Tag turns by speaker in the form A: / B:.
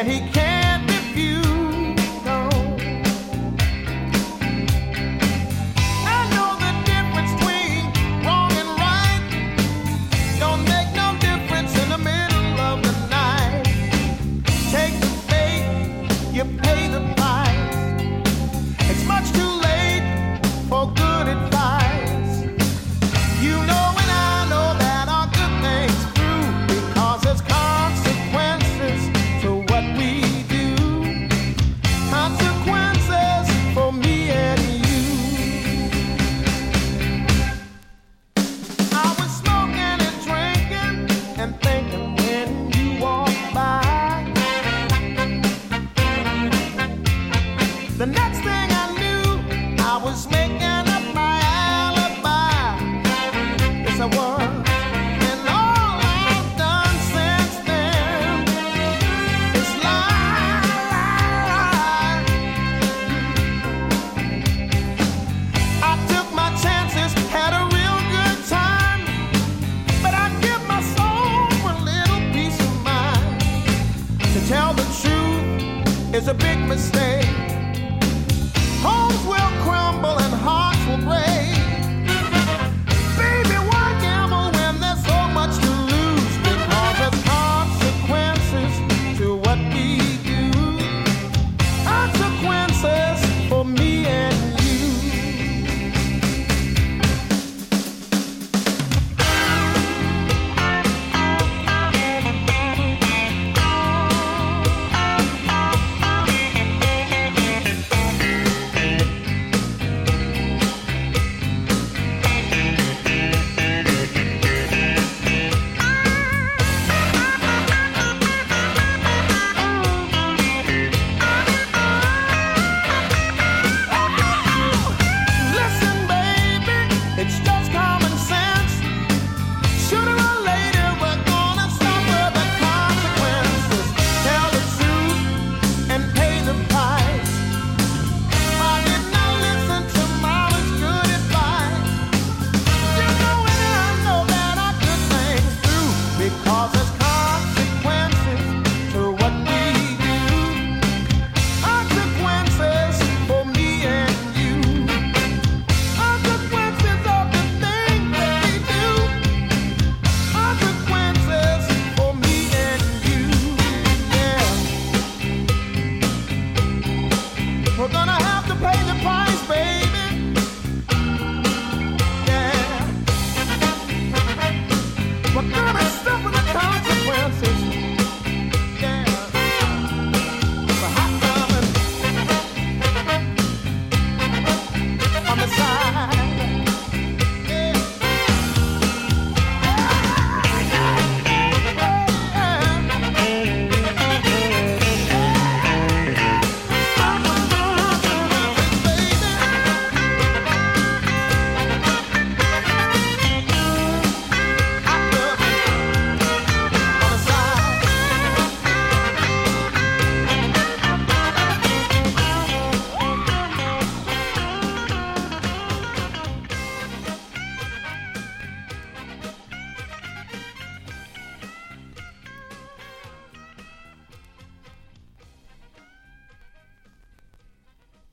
A: and he can't refuse. No. I know the difference between wrong and right. Don't make no difference in the middle of the night. Take the bait, you pay the price. It's much too late for good advice. You know and I know that our good things through, because there's consequences to what we do. Consequences for me and you. I was smoking and drinking and thinking when you walked by. The next thing I knew, I was making up my alibi. Yes, I was. And all I've done since then is lie. I took my chances, had a real good time, but I give my soul a little peace of mind. To tell the truth is a big mistake. Homes will crumble and hearts will break.